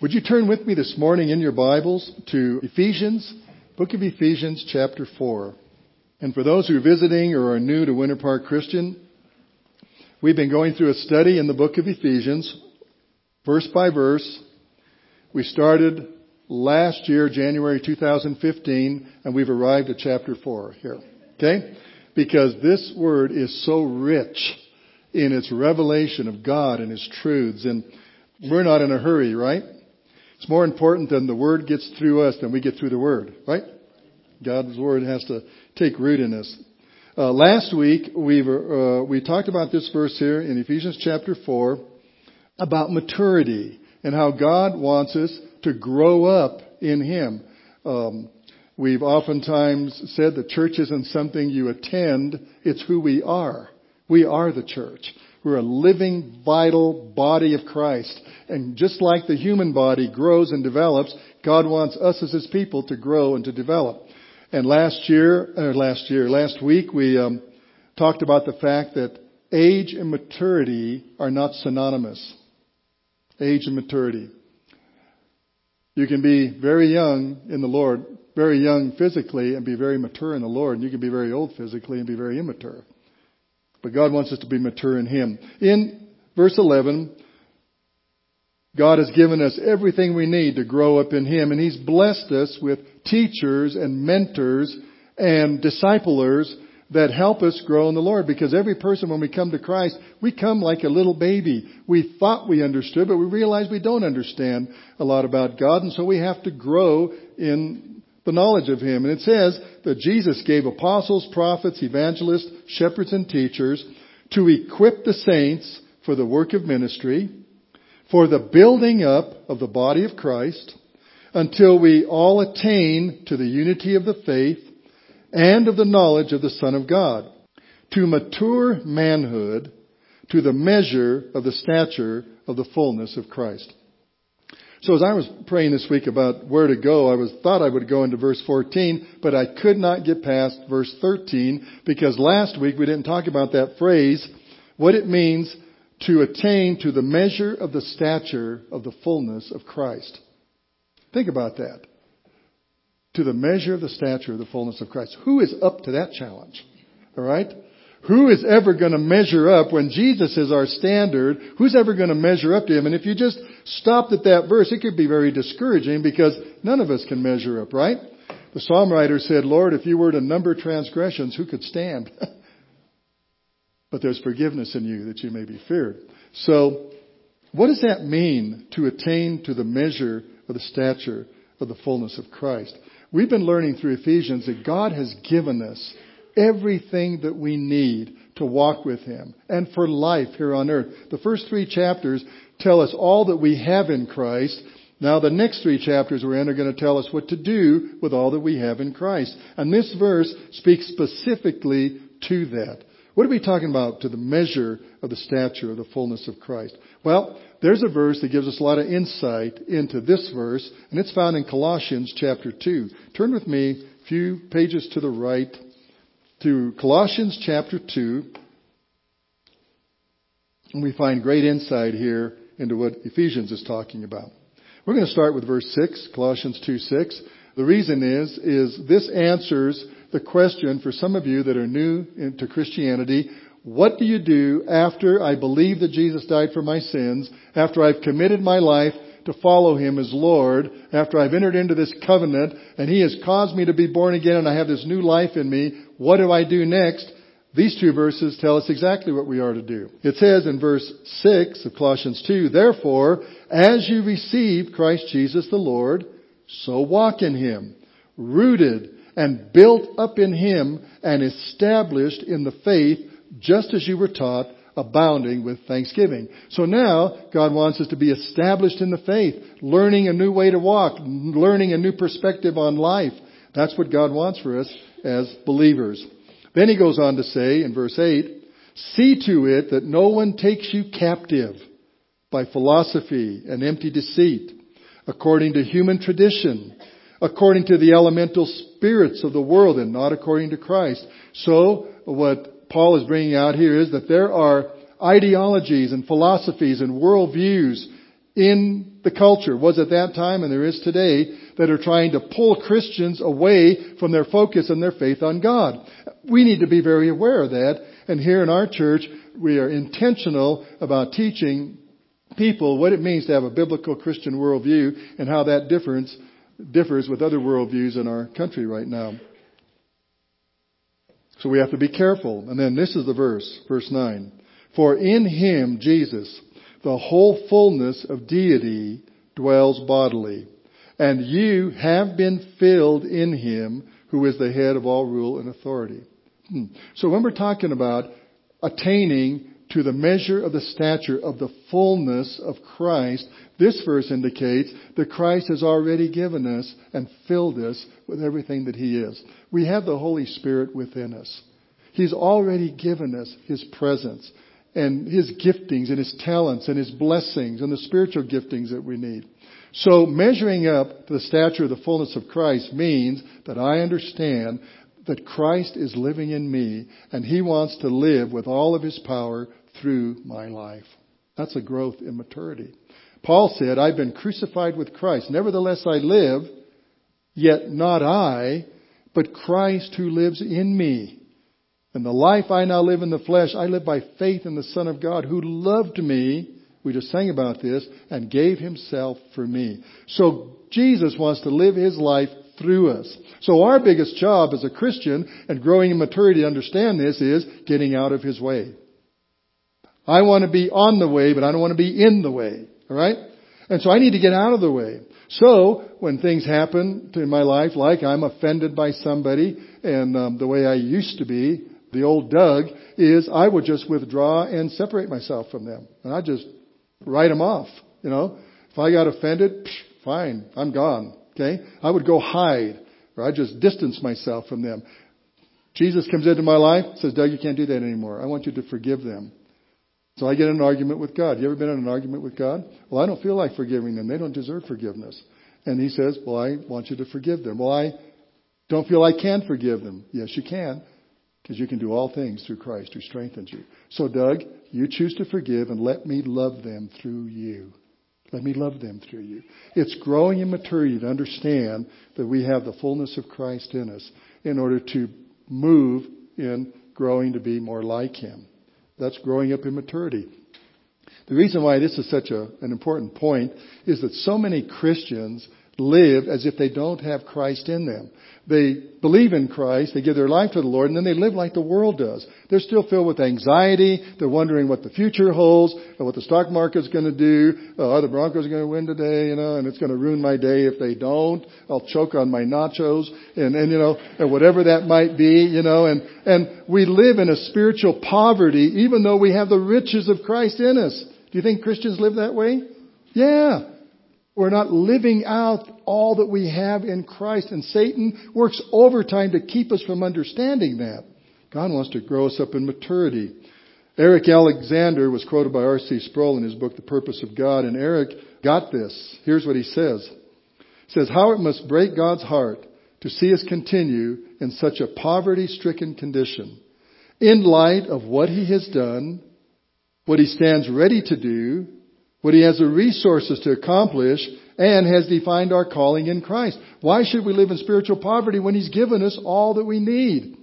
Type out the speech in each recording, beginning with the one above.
Would you turn with me this morning in your Bibles to Ephesians, book of Ephesians, chapter 4. And for those who are visiting or are new to Winter Park Christian, we've been going through a study in the book of Ephesians, verse by verse. We started last year, January 2015, and we've arrived at chapter 4 here. Okay? Because this word is so rich in its revelation of God and His truths. And we're not in a hurry, right? It's more important than the Word gets through us than we get through the Word, right? God's Word has to take root in us. Last week, we talked about this verse here in Ephesians chapter 4 about maturity and how God wants us to grow up in Him. We've oftentimes said the church isn't something you attend, it's who we are. We are the church. We're a living, vital body of Christ. And just like the human body grows and develops, God wants us as His people to grow and to develop. And last week, we talked about the fact that age and maturity are not synonymous. Age and maturity. You can be very young in the Lord, very young physically, and be very mature in the Lord. And you can be very old physically and be very immature. But God wants us to be mature in Him. In verse 11, God has given us everything we need to grow up in Him. And He's blessed us with teachers and mentors and disciplers that help us grow in the Lord. Because every person, when we come to Christ, we come like a little baby. We thought we understood, but we realize we don't understand a lot about God. And so we have to grow in the knowledge of Him. And it says that Jesus gave apostles, prophets, evangelists, shepherds, and teachers to equip the saints for the work of ministry, for the building up of the body of Christ, until we all attain to the unity of the faith and of the knowledge of the Son of God, to mature manhood, to the measure of the stature of the fullness of Christ. So as I was praying this week about where to go, thought I would go into verse 14, but I could not get past verse 13 because last week we didn't talk about that phrase, what it means to attain to the measure of the stature of the fullness of Christ. Think about that. To the measure of the stature of the fullness of Christ. Who is up to that challenge? All right? Who is ever going to measure up when Jesus is our standard? Who's ever going to measure up to Him? And if you just stopped at that verse, it could be very discouraging because none of us can measure up, right? The psalm writer said, Lord, if you were to number transgressions, who could stand? But there's forgiveness in you that you may be feared. So what does that mean to attain to the measure of the stature of the fullness of Christ? We've been learning through Ephesians that God has given us everything that we need to walk with Him and for life here on earth. The first 3 chapters tell us all that we have in Christ. Now the next 3 chapters we're in are going to tell us what to do with all that we have in Christ. And this verse speaks specifically to that. What are we talking about? To the measure of the stature of the fullness of Christ. Well, there's a verse that gives us a lot of insight into this verse, and it's found in Colossians chapter 2. Turn with me a few pages to the right to Colossians chapter 2. And we find great insight here into what Ephesians is talking about. We're going to start with verse 6, Colossians 2:6. The reason is this answers the question for some of you that are new into Christianity. What do you do after I believe that Jesus died for my sins, after I've committed my life to follow Him as Lord, after I've entered into this covenant and He has caused me to be born again and I have this new life in me? What do I do next? These 2 verses tell us exactly what we are to do. It says in verse 6 of Colossians 2, Therefore, as you received Christ Jesus the Lord, so walk in Him, rooted and built up in Him and established in the faith, just as you were taught, abounding with thanksgiving. So now, God wants us to be established in the faith, learning a new way to walk, learning a new perspective on life. That's what God wants for us as believers. Then He goes on to say in verse 8, See to it that no one takes you captive by philosophy and empty deceit, according to human tradition, according to the elemental spirits of the world and not according to Christ. So what Paul is bringing out here is that there are ideologies and philosophies and worldviews in the culture was at that time, and there is today, that are trying to pull Christians away from their focus and their faith on God. We need to be very aware of that. And here in our church, we are intentional about teaching people what it means to have a biblical Christian worldview and how that differs with other worldviews in our country right now. So we have to be careful. And then this is the verse 9. For in Him, Jesus, the whole fullness of deity dwells bodily, and you have been filled in Him who is the head of all rule and authority. So when we're talking about attaining to the measure of the stature of the fullness of Christ, this verse indicates that Christ has already given us and filled us with everything that He is. We have the Holy Spirit within us. He's already given us His presence and His giftings and His talents and His blessings and the spiritual giftings that we need. So measuring up to the stature of the fullness of Christ means that I understand that Christ is living in me and He wants to live with all of His power through my life. That's a growth in maturity. Paul said, I've been crucified with Christ. Nevertheless I live, yet not I, but Christ who lives in me. And the life I now live in the flesh, I live by faith in the Son of God who loved me. We just sang about this, and gave Himself for me. So Jesus wants to live His life through us. So our biggest job as a Christian and growing in maturity to understand this is getting out of His way. I want to be on the way, but I don't want to be in the way. All right? And so I need to get out of the way. So when things happen in my life, like I'm offended by somebody, and the way I used to be, the old Doug, is I would just withdraw and separate myself from them. And I'd just write them off. You know, if I got offended, fine, I'm gone. Okay? I would go hide, or I'd just distance myself from them. Jesus comes into my life, says, Doug, you can't do that anymore. I want you to forgive them. So I get in an argument with God. You ever been in an argument with God? Well, I don't feel like forgiving them. They don't deserve forgiveness. And He says, well, I want you to forgive them. Well, I don't feel I can forgive them. Yes, you can. Because you can do all things through Christ who strengthens you. So, Doug, you choose to forgive and let me love them through you. Let me love them through you. It's growing in maturity to understand that we have the fullness of Christ in us in order to move in growing to be more like Him. That's growing up in maturity. The reason why this is such an important point is that so many Christians live as if they don't have Christ in them. They believe in Christ, they give their life to the Lord, and then they live like the world does. They're still filled with anxiety. They're wondering what the future holds and what the stock market's going to do. Are the Broncos going to win today? And it's going to ruin my day if they don't. I'll choke on my nachos and whatever that might be, and we live in a spiritual poverty even though we have the riches of Christ in us. Do you think Christians live that way? Yeah. We're not living out all that we have in Christ. And Satan works overtime to keep us from understanding that. God wants to grow us up in maturity. Eric Alexander was quoted by R.C. Sproul in his book, The Purpose of God. And Eric got this. Here's what he says. He says, how it must break God's heart to see us continue in such a poverty-stricken condition. In light of what He has done, what He stands ready to do, what He has the resources to accomplish, and has defined our calling in Christ. Why should we live in spiritual poverty when He's given us all that we need?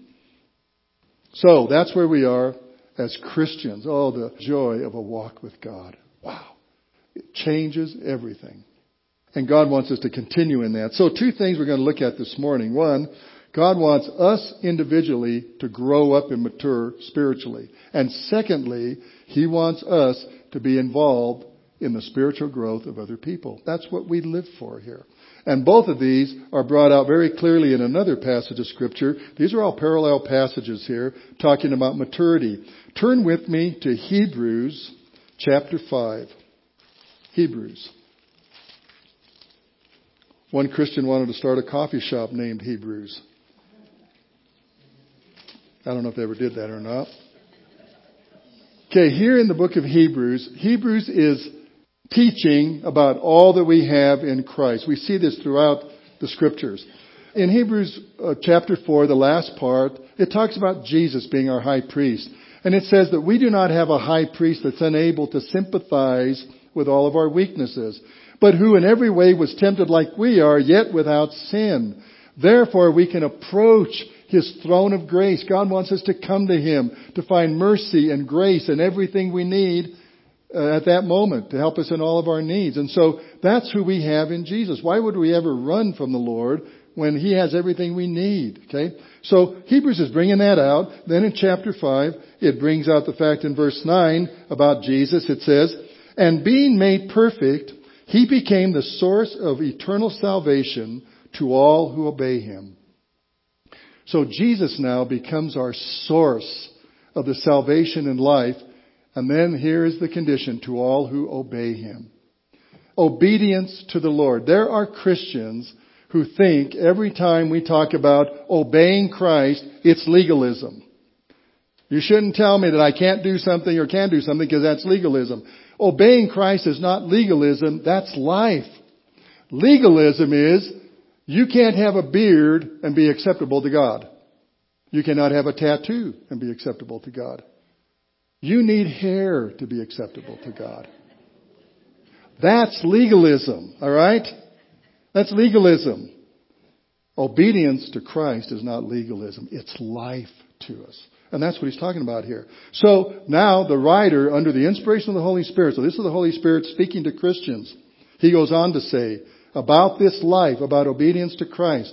So that's where we are as Christians. Oh, the joy of a walk with God. Wow. It changes everything. And God wants us to continue in that. So 2 things we're going to look at this morning. One, God wants us individually to grow up and mature spiritually. And secondly, He wants us to be involved in the spiritual growth of other people. That's what we live for here. And both of these are brought out very clearly in another passage of Scripture. These are all parallel passages here talking about maturity. Turn with me to Hebrews chapter 5. Hebrews. One Christian wanted to start a coffee shop named Hebrews. I don't know if they ever did that or not. Okay, here in the book of Hebrews, Hebrews is teaching about all that we have in Christ. We see this throughout the Scriptures. In Hebrews chapter 4, the last part, it talks about Jesus being our high priest. And it says that we do not have a high priest that's unable to sympathize with all of our weaknesses, but who in every way was tempted like we are, yet without sin. Therefore we can approach His throne of grace. God wants us to come to Him to find mercy and grace and everything we need at that moment to help us in all of our needs. And so that's who we have in Jesus. Why would we ever run from the Lord when He has everything we need? Okay? So Hebrews is bringing that out. Then in chapter 5, it brings out the fact in verse 9 about Jesus. It says, "And being made perfect, He became the source of eternal salvation to all who obey Him." So Jesus now becomes our source of the salvation and life. And then here is the condition: to all who obey Him. Obedience to the Lord. There are Christians who think every time we talk about obeying Christ, it's legalism. You shouldn't tell me that I can't do something or can do something because that's legalism. Obeying Christ is not legalism, that's life. Legalism is you can't have a beard and be acceptable to God. You cannot have a tattoo and be acceptable to God. You need hair to be acceptable to God. That's legalism, all right? That's legalism. Obedience to Christ is not legalism. It's life to us. And that's what he's talking about here. So now the writer, under the inspiration of the Holy Spirit, so this is the Holy Spirit speaking to Christians. He goes on to say about this life, about obedience to Christ.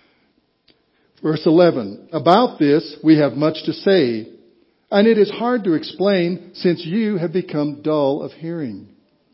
Verse 11, "About this we have much to say, and it is hard to explain since you have become dull of hearing.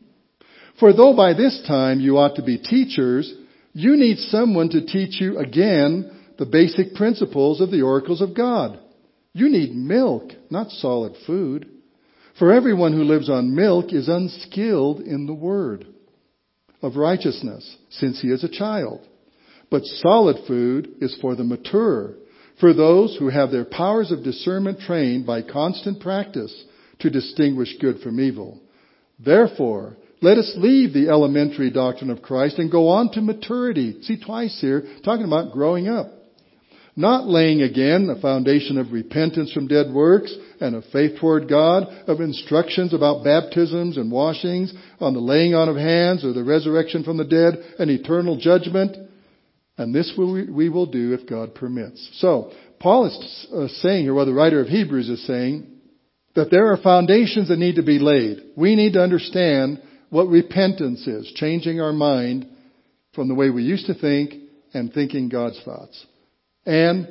For though by this time you ought to be teachers, you need someone to teach you again the basic principles of the oracles of God. You need milk, not solid food. For everyone who lives on milk is unskilled in the word of righteousness, since he is a child. But solid food is for the mature, for those who have their powers of discernment trained by constant practice to distinguish good from evil. Therefore, let us leave the elementary doctrine of Christ and go on to maturity." See, twice here, talking about growing up. "Not laying again a foundation of repentance from dead works and of faith toward God, of instructions about baptisms and washings, on the laying on of hands or the resurrection from the dead and eternal judgment. And this we will do if God permits." So, Paul is saying here, well, the writer of Hebrews is saying, that there are foundations that need to be laid. We need to understand what repentance is, changing our mind from the way we used to think and thinking God's thoughts. And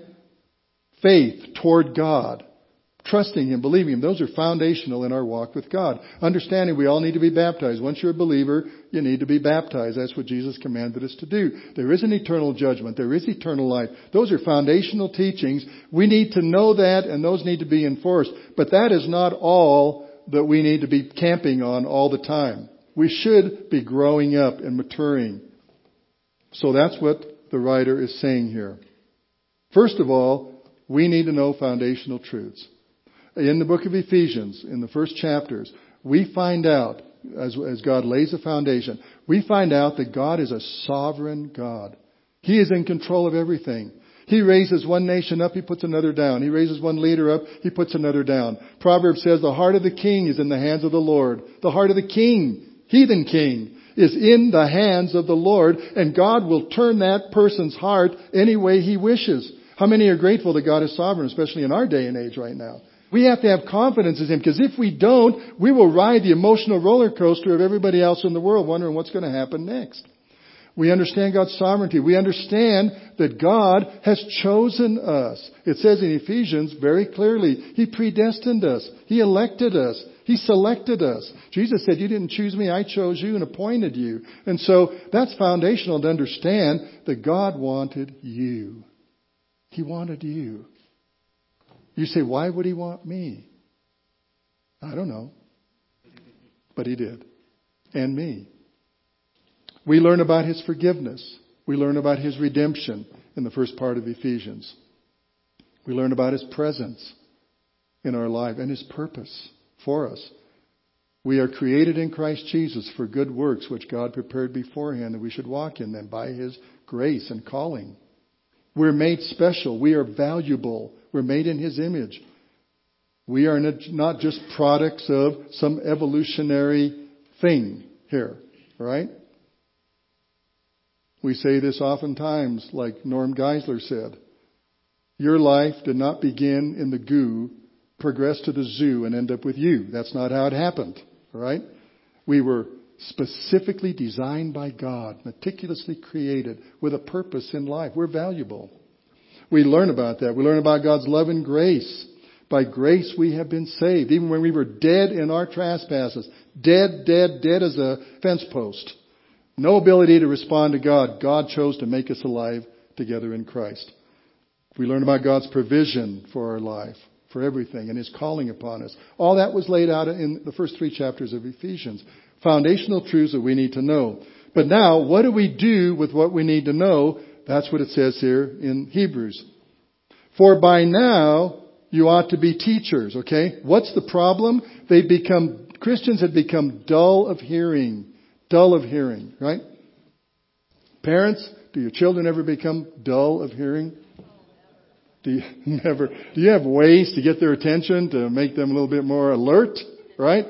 faith toward God, trusting Him, believing Him. Those are foundational in our walk with God. Understanding we all need to be baptized. Once you're a believer, you need to be baptized. That's what Jesus commanded us to do. There is an eternal judgment. There is eternal life. Those are foundational teachings. We need to know that, and those need to be enforced. But that is not all that we need to be camping on all the time. We should be growing up and maturing. So that's what the writer is saying here. First of all, we need to know foundational truths. In the book of Ephesians, in the first chapters, we find out, as God lays a foundation, we find out that God is a sovereign God. He is in control of everything. He raises one nation up, He puts another down. He raises one leader up, He puts another down. Proverbs says the heart of the king is in the hands of the Lord. The heart of the king, heathen king, is in the hands of the Lord, and God will turn that person's heart any way He wishes. How many are grateful that God is sovereign, especially in our day and age right now? We have to have confidence in Him, because if we don't, we will ride the emotional roller coaster of everybody else in the world wondering what's going to happen next. We understand God's sovereignty. We understand that God has chosen us. It says in Ephesians very clearly, He predestined us. He elected us. He selected us. Jesus said, "You didn't choose me, I chose you and appointed you." And so that's foundational to understand that God wanted you. He wanted you. You say, why would He want me? I don't know. But He did. And me. We learn about His forgiveness. We learn about His redemption in the first part of Ephesians. We learn about His presence in our life and His purpose for us. We are created in Christ Jesus for good works, which God prepared beforehand that we should walk in them by His grace and calling. We're made special. We are valuable. We're made in His image. We are not just products of some evolutionary thing here, right? We say this oftentimes, like Norm Geisler said. Your life did not begin in the goo, progress to the zoo, and end up with you. That's not how it happened, right? We were specifically designed by God, meticulously created with a purpose in life. We're valuable. We learn about that. We learn about God's love and grace. By grace we have been saved, even when we were dead in our trespasses. Dead as a fence post. No ability to respond to God. God chose to make us alive together in Christ. We learn about God's provision for our life, for everything, and His calling upon us. All that was laid out in the first 3 chapters of Ephesians. Foundational truths that we need to know. But now, what do we do with what we need to know? That's what it says here in Hebrews. For by now, you ought to be teachers, okay? What's the problem? Christians have become dull of hearing. Dull of hearing, right? Parents, do your children ever become dull of hearing? Do you have ways to get their attention, to make them a little bit more alert, right?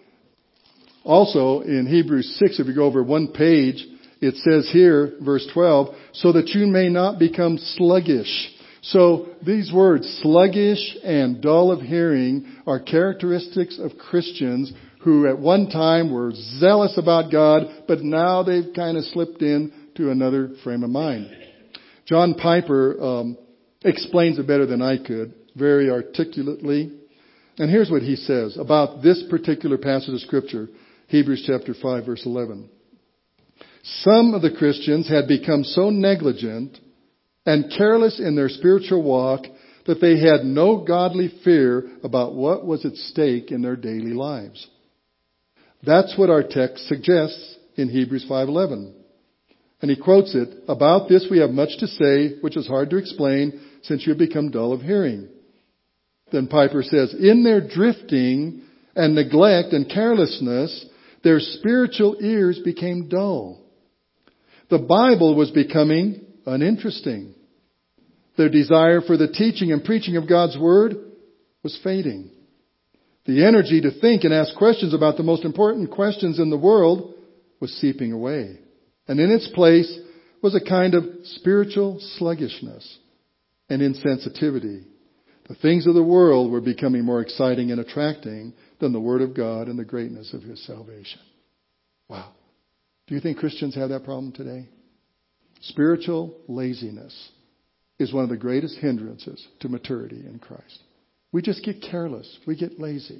Also, in Hebrews 6, if you go over one page, it says here, verse 12, so that you may not become sluggish. So these words, sluggish and dull of hearing, are characteristics of Christians who at one time were zealous about God, but now they've kind of slipped into another frame of mind. John Piper explains it better than I could, very articulately. And here's what he says about this particular passage of Scripture, Hebrews chapter 5, verse 11. Some of the Christians had become so negligent and careless in their spiritual walk that they had no godly fear about what was at stake in their daily lives. That's what our text suggests in Hebrews 5:11. And he quotes it, about this we have much to say, which is hard to explain, since you have become dull of hearing. Then Piper says, in their drifting and neglect and carelessness, their spiritual ears became dull. The Bible was becoming uninteresting. Their desire for the teaching and preaching of God's Word was fading. The energy to think and ask questions about the most important questions in the world was seeping away. And in its place was a kind of spiritual sluggishness and insensitivity. The things of the world were becoming more exciting and attracting than the Word of God and the greatness of His salvation. Wow. Do you think Christians have that problem today? Spiritual laziness is one of the greatest hindrances to maturity in Christ. We just get careless. We get lazy.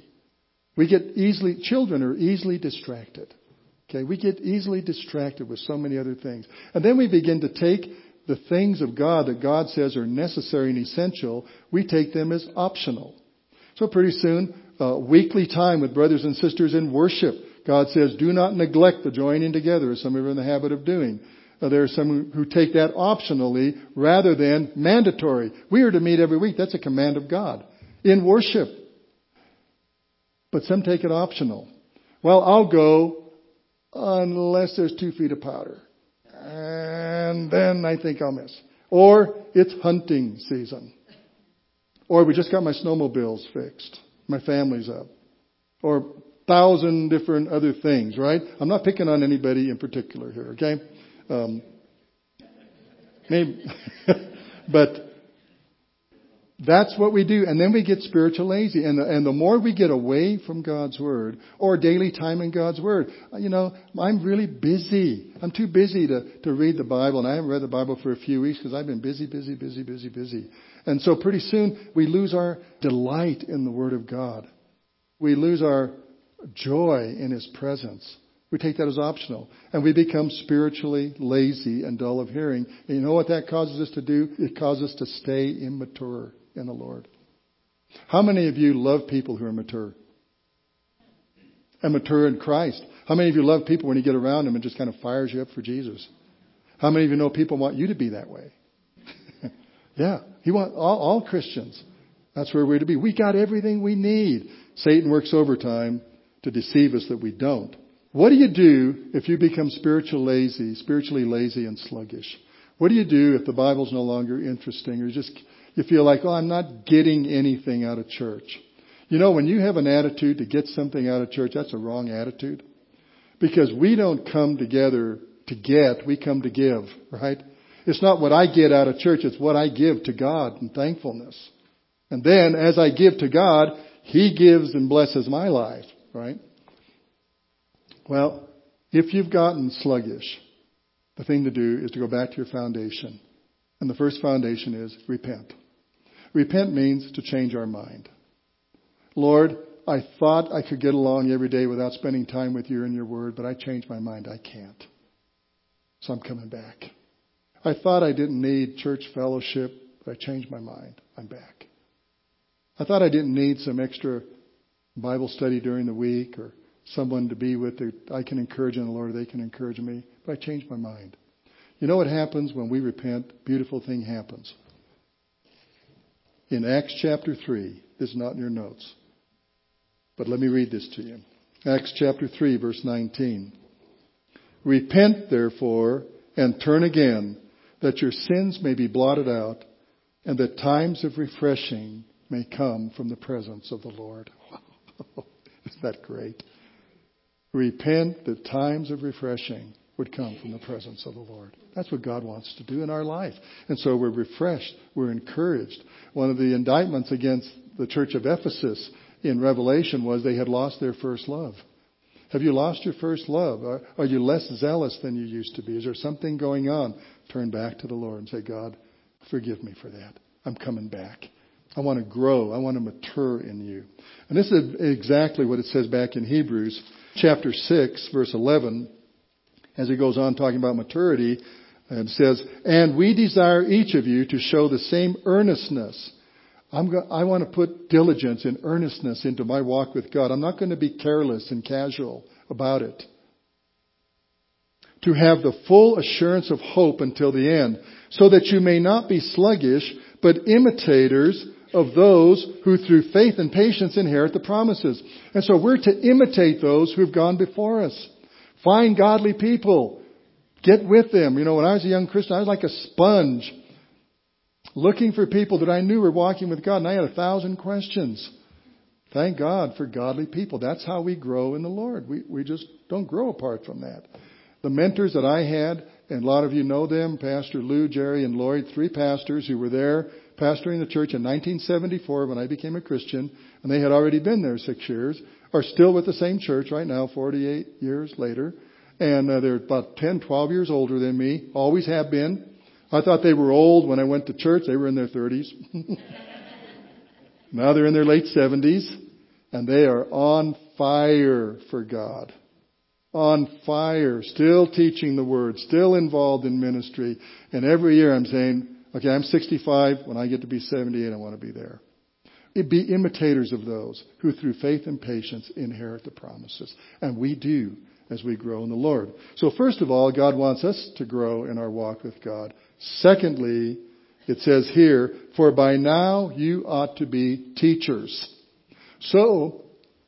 Children are easily distracted. Okay, we get easily distracted with so many other things. And then we begin to take the things of God that God says are necessary and essential, we take them as optional. So pretty soon, weekly time with brothers and sisters in worship. God says, do not neglect the joining together, as some are in the habit of doing. There are some who take that optionally rather than mandatory. We are to meet every week. That's a command of God in worship. But some take it optional. Well, I'll go unless there's 2 feet of powder. And then I think I'll miss. Or it's hunting season. Or we just got my snowmobiles fixed. My family's up. Or 1,000 different other things, right? I'm not picking on anybody in particular here, okay? Maybe, but that's what we do. And then we get spiritual lazy. And the more we get away from God's Word or daily time in God's Word, I'm really busy. I'm too busy to read the Bible. And I haven't read the Bible for a few weeks because I've been busy. And so pretty soon we lose our delight in the Word of God. We lose our joy in His presence. We take that as optional. And we become spiritually lazy and dull of hearing. And you know what that causes us to do? It causes us to stay immature in the Lord. How many of you love people who are mature? And mature in Christ? How many of you love people when you get around them and just kind of fires you up for Jesus? How many of you know people want you to be that way? Yeah. He wants all Christians. That's where we're to be. We got everything we need. Satan works overtime to deceive us that we don't. What do you do if you become spiritually lazy and sluggish? What do you do if the Bible's no longer interesting or you feel like, I'm not getting anything out of church? When you have an attitude to get something out of church, that's a wrong attitude. Because we don't come together to get, we come to give, right? It's not what I get out of church, it's what I give to God in thankfulness. And then as I give to God, He gives and blesses my life, right? Well, if you've gotten sluggish, the thing to do is to go back to your foundation. And the first foundation is repent. Repent means to change our mind. Lord, I thought I could get along every day without spending time with you and your word, but I changed my mind. I can't. So I'm coming back. I thought I didn't need church fellowship, but I changed my mind. I'm back. I thought I didn't need some extra Bible study during the week or someone to be with that I can encourage in the Lord or they can encourage me, but I changed my mind. You know what happens when we repent? Beautiful thing happens. In Acts chapter 3, this is not in your notes, but let me read this to you. Acts chapter 3, verse 19. Repent, therefore, and turn again, that your sins may be blotted out, and that times of refreshing may come from the presence of the Lord. Isn't that great? Repent that times of refreshing would come from the presence of the Lord. That's what God wants to do in our life. And so we're refreshed. We're encouraged. One of the indictments against the church of Ephesus in Revelation was they had lost their first love. Have you lost your first love? Are you less zealous than you used to be? Is there something going on? Turn back to the Lord and say, God, forgive me for that. I'm coming back. I want to grow. I want to mature in you. And this is exactly what it says back in Hebrews chapter 6, verse 11. As it goes on talking about maturity, it says, and we desire each of you to show the same earnestness. I want to put diligence and earnestness into my walk with God. I'm not going to be careless and casual about it. To have the full assurance of hope until the end, so that you may not be sluggish, but imitators of those who through faith and patience inherit the promises. And so we're to imitate those who have gone before us. Find godly people. Get with them. You know, when I was a young Christian, I was like a sponge, looking for people that I knew were walking with God, and I had 1,000 questions. Thank God for godly people. That's how we grow in the Lord. We just don't grow apart from that. The mentors that I had, and a lot of you know them, Pastor Lou, Jerry, and Lloyd, 3 pastors who were there pastoring the church in 1974 when I became a Christian, and they had already been there 6 years, are still with the same church right now, 48 years later. And they're about 10, 12 years older than me, always have been. I thought they were old when I went to church. They were in their 30s. Now they're in their late 70s, and they are on fire for God. On fire, still teaching the Word, still involved in ministry. And every year I'm saying, okay, I'm 65. When I get to be 78, I want to be there. Be imitators of those who through faith and patience inherit the promises. And we do as we grow in the Lord. So first of all, God wants us to grow in our walk with God. Secondly, it says here, for by now you ought to be teachers. So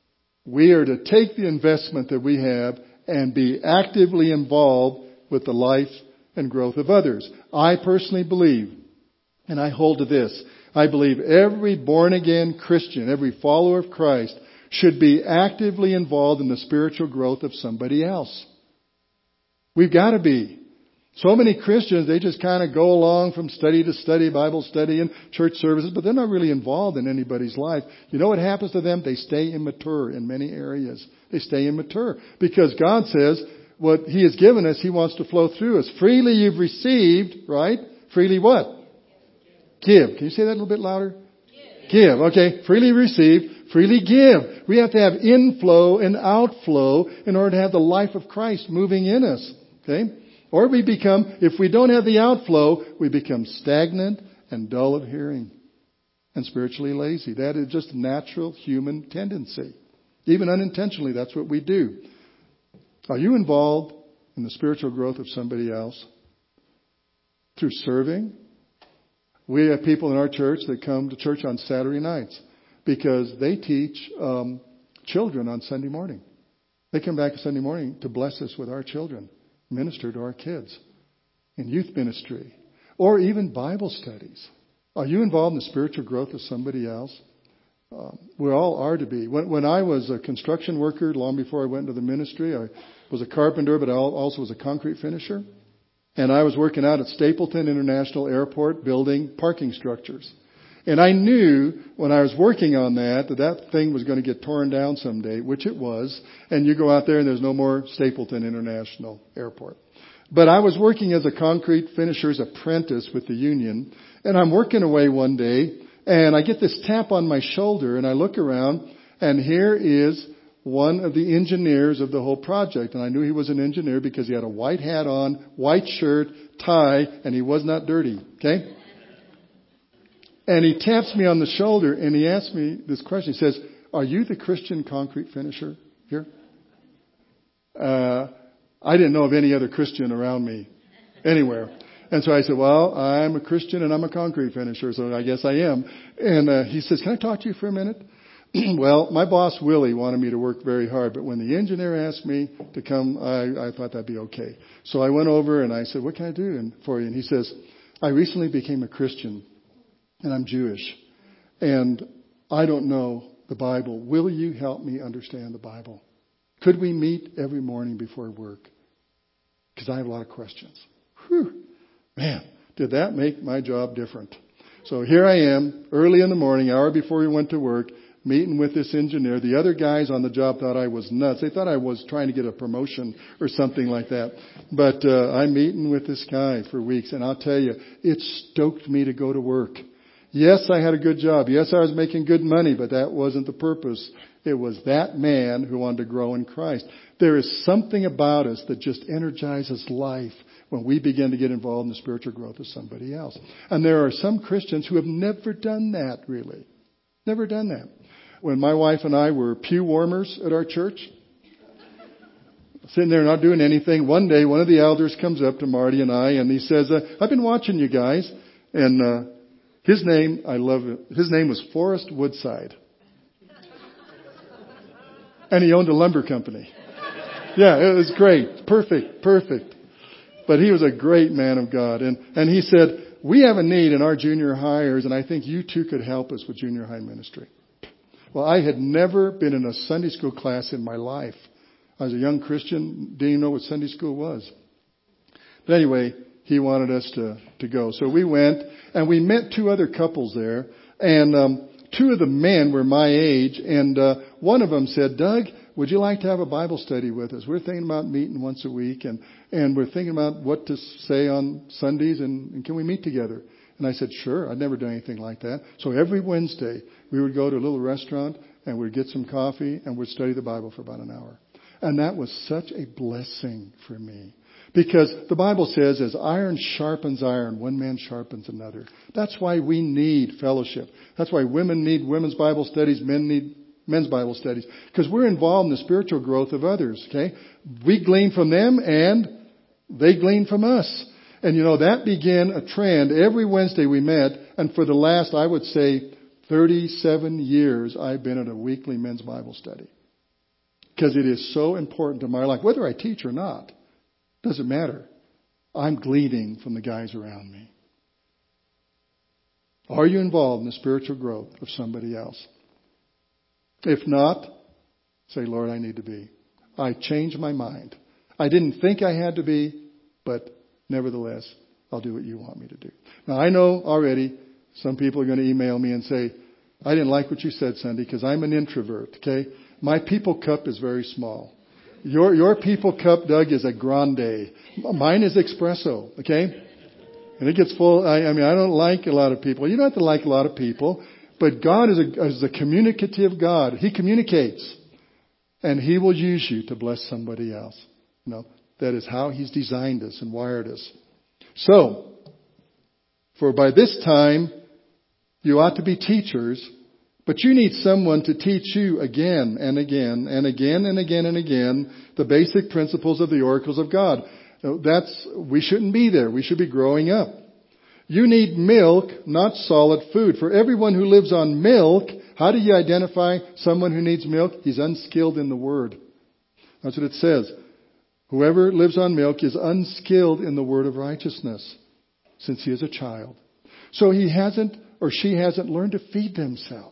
we are to take the investment that we have and be actively involved with the life and growth of others. I personally believe, and I hold to this, I believe every born-again Christian, every follower of Christ, should be actively involved in the spiritual growth of somebody else. We've got to be. So many Christians, they just kind of go along from study to study, Bible study and church services, but they're not really involved in anybody's life. You know what happens to them? They stay immature in many areas. They stay immature because God says what He has given us, He wants to flow through us. Freely you've received, right? Freely what? Give. Can you say that a little bit louder? Give. Okay. Freely received, freely give. We have to have inflow and outflow in order to have the life of Christ moving in us. Okay? Or we become, if we don't have the outflow, we become stagnant and dull of hearing and spiritually lazy. That is just a natural human tendency. Even unintentionally, that's what we do. Are you involved in the spiritual growth of somebody else? Through serving? We have people in our church that come to church on Saturday nights because they teach children on Sunday morning. They come back Sunday morning to bless us with our children, minister to our kids in youth ministry, or even Bible studies. Are you involved in the spiritual growth of somebody else? We all are to be. When I was a construction worker, long before I went into the ministry, was a carpenter, but I also was a concrete finisher. And I was working out at Stapleton International Airport building parking structures. And I knew when I was working on that thing was going to get torn down someday, which it was. And you go out there and there's no more Stapleton International Airport. But I was working as a concrete finisher's apprentice with the union. And I'm working away one day and I get this tap on my shoulder and I look around and here is one of the engineers of the whole project. And I knew he was an engineer because he had a white hat on, white shirt, tie, and he was not dirty. Okay? And he taps me on the shoulder and he asks me this question. He says, "Are you the Christian concrete finisher here?" I didn't know of any other Christian around me anywhere. And so I said, "Well, I'm a Christian and I'm a concrete finisher, so I guess I am." And he says, "Can I talk to you for a minute?" Well, my boss, Willie, wanted me to work very hard, but when the engineer asked me to come, I thought that'd be okay. So I went over and I said, "What can I do for you?" And he says, "I recently became a Christian. And I'm Jewish. And I don't know the Bible. Will you help me understand the Bible? Could we meet every morning before work? Because I have a lot of questions." Whew. Man, did that make my job different. So here I am, early in the morning, hour before we went to work, meeting with this engineer. The other guys on the job thought I was nuts. They thought I was trying to get a promotion or something like that. But I'm meeting with this guy for weeks. And I'll tell you, it stoked me to go to work. Yes, I had a good job. Yes, I was making good money, but that wasn't the purpose. It was that man who wanted to grow in Christ. There is something about us that just energizes life when we begin to get involved in the spiritual growth of somebody else. And there are some Christians who have never done that, really. Never done that. When my wife and I were pew warmers at our church, sitting there not doing anything, one day one of the elders comes up to Marty and I and he says, "I've been watching you guys." And his name, I love it. His name was Forrest Woodside. And he owned a lumber company. Yeah, it was great. Perfect. But he was a great man of God. And he said, "We have a need in our junior hires, and I think you two could help us with junior high ministry." Well, I had never been in a Sunday school class in my life. I was a young Christian, didn't even know what Sunday school was. But anyway, he wanted us to go. So we went, and we met two other couples there. And two of the men were my age. And one of them said, "Doug, would you like to have a Bible study with us? We're thinking about meeting once a week. And we're thinking about what to say on Sundays. And can we meet together?" And I said, "Sure." I'd never done anything like that. So every Wednesday, we would go to a little restaurant, and we'd get some coffee, and we'd study the Bible for about an hour. And that was such a blessing for me. Because the Bible says, as iron sharpens iron, one man sharpens another. That's why we need fellowship. That's why women need women's Bible studies, men need men's Bible studies. Because we're involved in the spiritual growth of others, okay? We glean from them and they glean from us. And you know, that began a trend. Every Wednesday we met, and for the last, I would say, 37 years, I've been at a weekly men's Bible study. Because it is so important to my life. Whether I teach or not, doesn't matter. I'm gleaning from the guys around me. Are you involved in the spiritual growth of somebody else? If not, say, "Lord, I need to be." I changed my mind. I didn't think I had to be, but nevertheless, I'll do what you want me to do. Now, I know already some people are going to email me and say, "I didn't like what you said, Sunday, because I'm an introvert." Okay? My people cup is very small. Your people cup, Doug, is a grande. Mine is espresso. Okay? And it gets full. I mean, I don't like a lot of people. You don't have to like a lot of people. But God is a communicative God. He communicates. And He will use you to bless somebody else. You know, that is how He's designed us and wired us. So, for by this time, you ought to be teachers, but you need someone to teach you again and again and again and again and again the basic principles of the oracles of God. We shouldn't be there. We should be growing up. You need milk, not solid food. For everyone who lives on milk, how do you identify someone who needs milk? He's unskilled in the Word. That's what it says. Whoever lives on milk is unskilled in the word of righteousness, since he is a child. So he hasn't or she hasn't learned to feed themselves.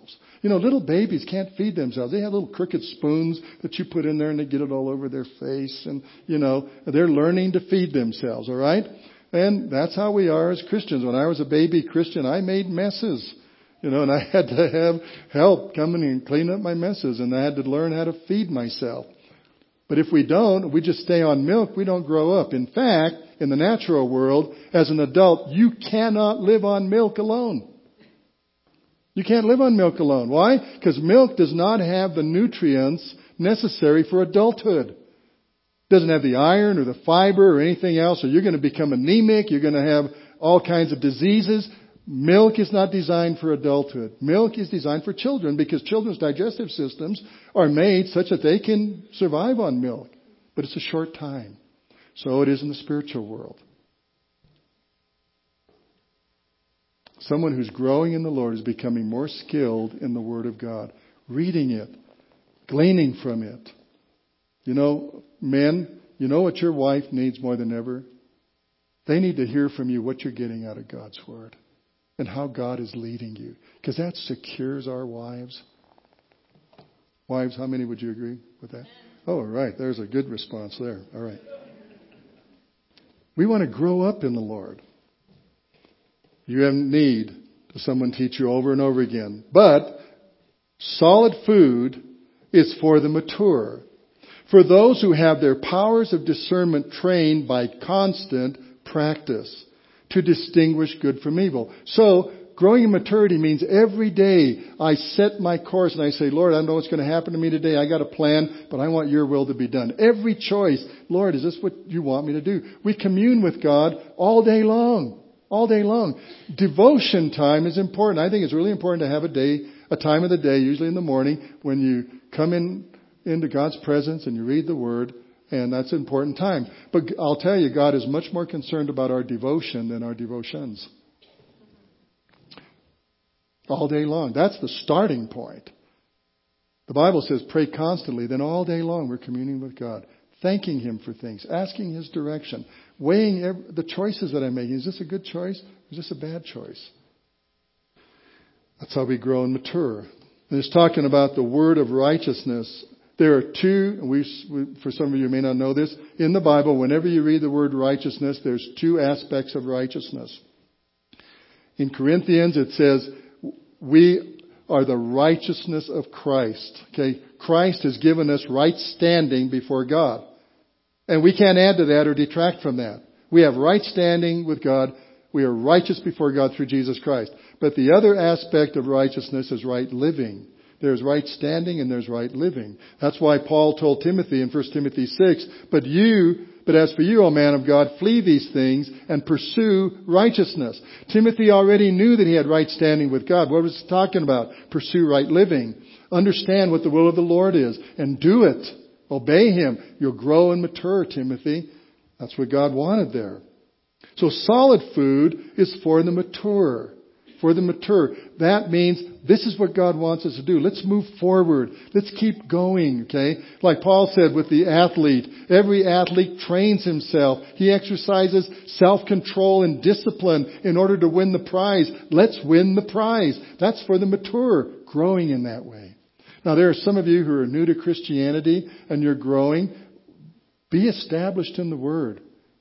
Little babies can't feed themselves. They have little crooked spoons that you put in there and they get it all over their face. And, they're learning to feed themselves, all right? And that's how we are as Christians. When I was a baby Christian, I made messes. And I had to have help coming and clean up my messes. And I had to learn how to feed myself. But if we don't, we just stay on milk, we don't grow up. In fact, in the natural world, as an adult, you cannot live on milk alone. You can't live on milk alone. Why? Because milk does not have the nutrients necessary for adulthood. It doesn't have the iron or the fiber or anything else, or you're going to become anemic, you're going to have all kinds of diseases. Milk is not designed for adulthood. Milk is designed for children because children's digestive systems are made such that they can survive on milk. But it's a short time. So it is in the spiritual world. Someone who's growing in the Lord is becoming more skilled in the Word of God. Reading it. Gleaning from it. Men, what your wife needs more than ever? They need to hear from you what you're getting out of God's Word. And how God is leading you. Because that secures our wives. Wives, how many would you agree with that? Oh, right. There's a good response there. All right. We want to grow up in the Lord. You have need to someone teach you over and over again. But solid food is for the mature. For those who have their powers of discernment trained by constant practice. To distinguish good from evil. So, growing in maturity means every day I set my course and I say, Lord, I don't know what's going to happen to me today. I got a plan, but I want your will to be done. Every choice, Lord, is this what you want me to do? We commune with God all day long. All day long. Devotion time is important. I think it's really important to have a time of the day, usually in the morning, when you come into God's presence and you read the Word. And that's an important time. But I'll tell you, God is much more concerned about our devotion than our devotions. All day long. That's the starting point. The Bible says pray constantly. Then all day long we're communing with God. Thanking Him for things. Asking His direction. Weighing the choices that I'm making. Is this a good choice? Is this a bad choice? That's how we grow and mature. And it's talking about the word of righteousness. There are two, for some of you who may not know this, in the Bible, whenever you read the word righteousness, there's two aspects of righteousness. In Corinthians, it says, we are the righteousness of Christ. Okay? Christ has given us right standing before God. And we can't add to that or detract from that. We have right standing with God. We are righteous before God through Jesus Christ. But the other aspect of righteousness is right living. There's right standing and there's right living. That's why Paul told Timothy in 1 Timothy 6, but as for you, O man of God, flee these things and pursue righteousness. Timothy already knew that he had right standing with God. What was he talking about? Pursue right living. Understand what the will of the Lord is and do it. Obey Him. You'll grow and mature, Timothy. That's what God wanted there. So solid food is for the mature. For the mature. That means this is what God wants us to do. Let's move forward. Let's keep going, okay? Like Paul said with the athlete. Every athlete trains himself. He exercises self-control and discipline in order to win the prize. Let's win the prize. That's for the mature, growing in that way. Now there are some of you who are new to Christianity and you're growing. Be established in the Word.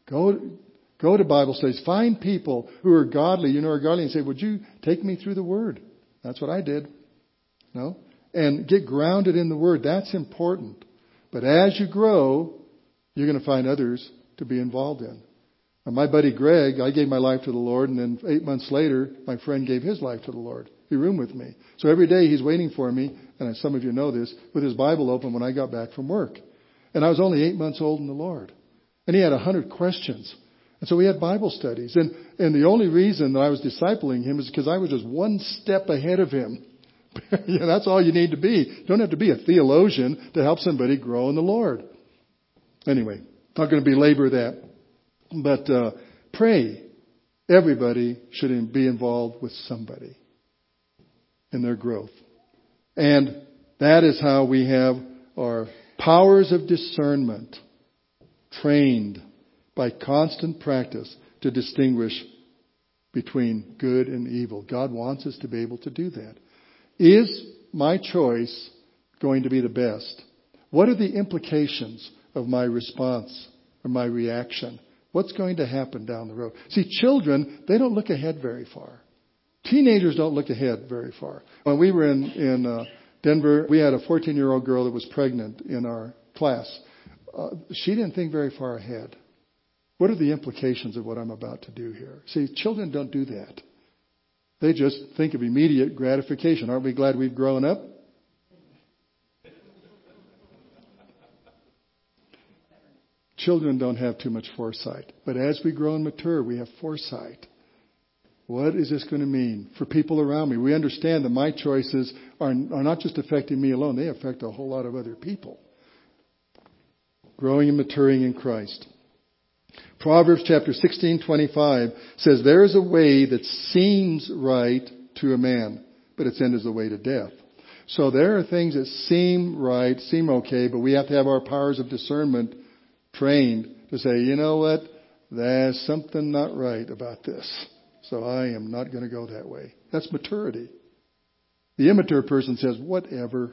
Go to Bible studies. Find people who are godly, are godly, and say, would you take me through the Word? That's what I did. No? And get grounded in the Word. That's important. But as you grow, you're going to find others to be involved in. Now, my buddy Greg, I gave my life to the Lord, and then 8 months later, my friend gave his life to the Lord. He roomed with me. So every day he's waiting for me, and some of you know this, with his Bible open when I got back from work. And I was only 8 months old in the Lord. And he had 100 questions. And so we had Bible studies. And the only reason that I was discipling him is because I was just one step ahead of him. That's all you need to be. You don't have to be a theologian to help somebody grow in the Lord. Anyway, not going to belabor that. But pray. Everybody should be involved with somebody in their growth. And that is how we have our powers of discernment trained by constant practice to distinguish between good and evil. God wants us to be able to do that. Is my choice going to be the best? What are the implications of my response or my reaction? What's going to happen down the road? See, children, they don't look ahead very far. Teenagers don't look ahead very far. When we were in Denver, we had a 14-year-old girl that was pregnant in our class. She didn't think very far ahead. What are the implications of what I'm about to do here? See, children don't do that. They just think of immediate gratification. Aren't we glad we've grown up? Children don't have too much foresight. But as we grow and mature, we have foresight. What is this going to mean for people around me? We understand that my choices are not just affecting me alone. They affect a whole lot of other people. Growing and maturing in Christ. Proverbs chapter 16:25 says, there is a way that seems right to a man, but its end is the way to death. So there are things that seem right, seem okay, but we have to have our powers of discernment trained to say, you know what, there's something not right about this. So I am not going to go that way. That's maturity. The immature person says, whatever.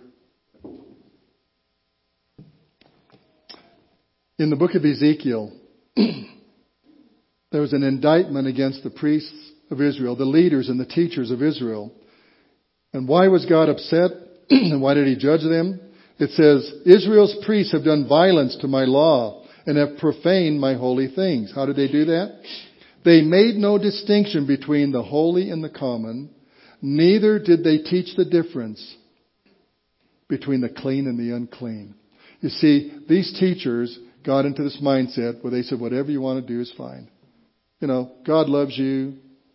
In the book of Ezekiel, there was an indictment against the priests of Israel, the leaders and the teachers of Israel. And why was God upset? And why did he judge them? It says, Israel's priests have done violence to my law and have profaned my holy things. How did they do that? They made no distinction between the holy and the common. Neither did they teach the difference between the clean and the unclean. You see, these teachers got into this mindset where they said, whatever you want to do is fine. You know, God loves you.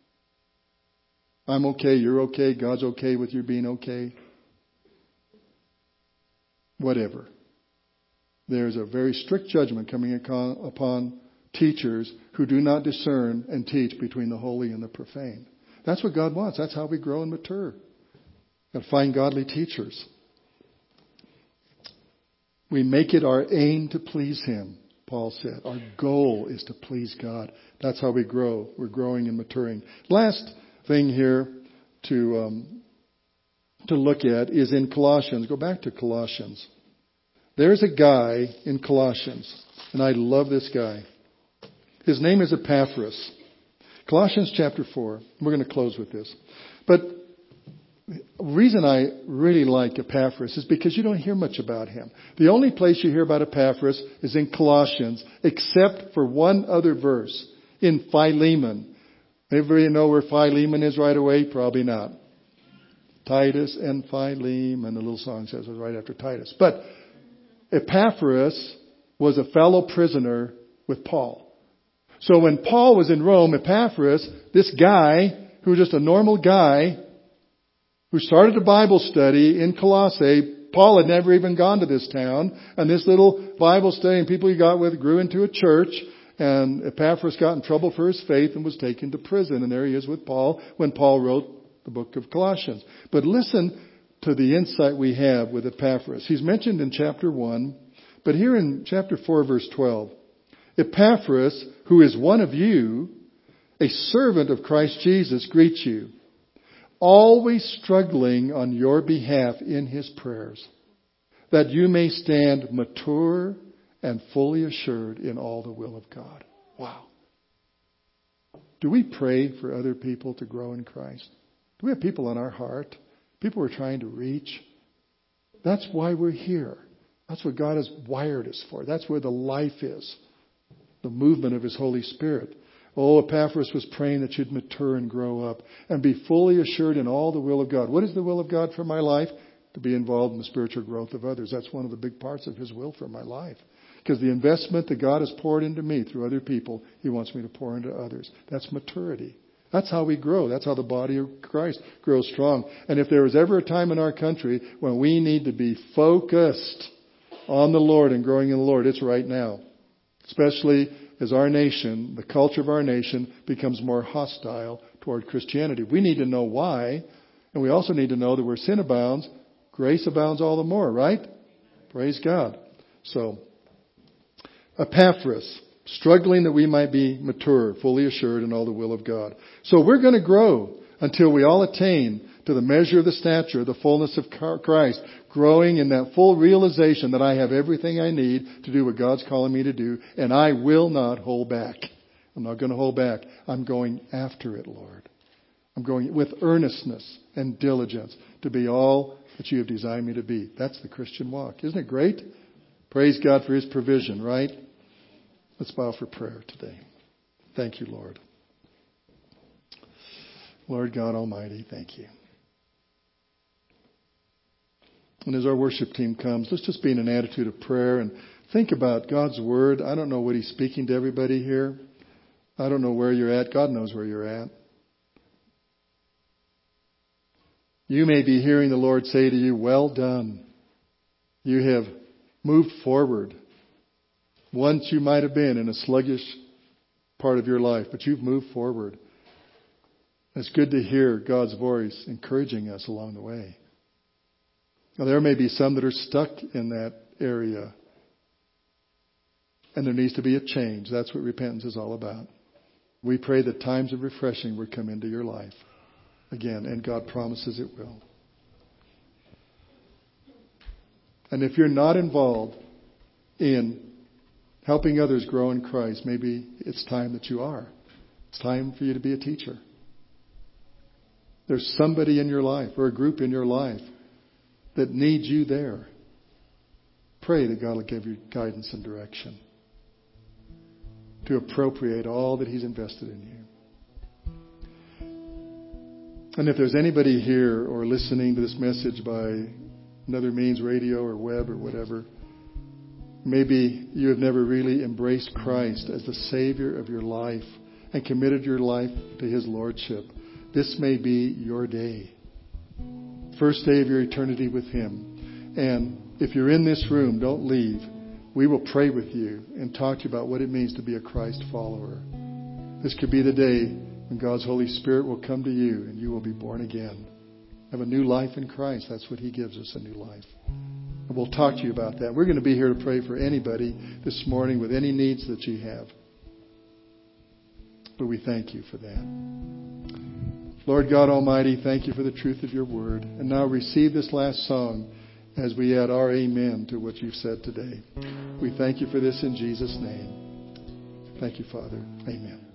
I'm okay. You're okay. God's okay with you being okay. Whatever. There's a very strict judgment coming upon teachers who do not discern and teach between the holy and the profane. That's what God wants. That's how we grow and mature. Got to find godly teachers. We make it our aim to please Him, Paul said. Our goal is to please God. That's how we grow. We're growing and maturing. Last thing here to look at is in Colossians. Go back to Colossians. There's a guy in Colossians, and I love this guy. His name is Epaphras. Colossians chapter 4. We're going to close with this. But the reason I really like Epaphras is because you don't hear much about him. The only place you hear about Epaphras is in Colossians, except for one other verse, in Philemon. Everybody know where Philemon is right away? Probably not. Titus and Philemon, the little song says it was right after Titus. But Epaphras was a fellow prisoner with Paul. So when Paul was in Rome, Epaphras, this guy who was just a normal guy who started a Bible study in Colossae, Paul had never even gone to this town, and this little Bible study and people he got with grew into a church, and Epaphras got in trouble for his faith and was taken to prison, and there he is with Paul when Paul wrote the book of Colossians. But listen to the insight we have with Epaphras. He's mentioned in chapter 1, but here in chapter 4, verse 12, Epaphras, who is one of you, a servant of Christ Jesus, greets you, always struggling on your behalf in his prayers, that you may stand mature and fully assured in all the will of God. Wow. Do we pray for other people to grow in Christ? Do we have people on our heart? People we're trying to reach? That's why we're here. That's what God has wired us for. That's where the life is. The movement of His Holy Spirit. Oh, Epaphras was praying that you'd mature and grow up and be fully assured in all the will of God. What is the will of God for my life? To be involved in the spiritual growth of others. That's one of the big parts of His will for my life. Because the investment that God has poured into me through other people, He wants me to pour into others. That's maturity. That's how we grow. That's how the body of Christ grows strong. And if there was ever a time in our country when we need to be focused on the Lord and growing in the Lord, it's right now. Especially as our nation, the culture of our nation, becomes more hostile toward Christianity. We need to know why. And we also need to know that where sin abounds, grace abounds all the more, right? Praise God. So, Epaphras, struggling that we might be mature, fully assured in all the will of God. So we're going to grow. until we all attain to the measure of the stature of the fullness of Christ, growing in that full realization that I have everything I need to do what God's calling me to do, and I will not hold back. I'm not going to hold back. I'm going after it, Lord. I'm going with earnestness and diligence to be all that you have designed me to be. That's the Christian walk. Isn't it great? Praise God for His provision, right? Let's bow for prayer today. Thank you, Lord. Lord God Almighty, thank you. And as our worship team comes, let's just be in an attitude of prayer and think about God's Word. I don't know what He's speaking to everybody here. I don't know where you're at. God knows where you're at. You may be hearing the Lord say to you, well done. You have moved forward. Once you might have been in a sluggish part of your life, but you've moved forward. It's good to hear God's voice encouraging us along the way. Now, there may be some that are stuck in that area, and there needs to be a change. That's what repentance is all about. We pray that times of refreshing would come into your life again, and God promises it will. And if you're not involved in helping others grow in Christ, maybe it's time that you are. It's time for you to be a teacher. There's somebody in your life or a group in your life that needs you there. Pray that God will give you guidance and direction to appropriate all that He's invested in you. And if there's anybody here or listening to this message by another means, radio or web or whatever, maybe you have never really embraced Christ as the Savior of your life and committed your life to His Lordship. This may be your day. First day of your eternity with Him. And if you're in this room, don't leave. We will pray with you and talk to you about what it means to be a Christ follower. This could be the day when God's Holy Spirit will come to you and you will be born again. Have a new life in Christ. That's what He gives us, a new life. And we'll talk to you about that. We're going to be here to pray for anybody this morning with any needs that you have. But we thank you for that. Lord God Almighty, thank you for the truth of your word. And now receive this last song as we add our amen to what you've said today. We thank you for this in Jesus' name. Thank you, Father. Amen.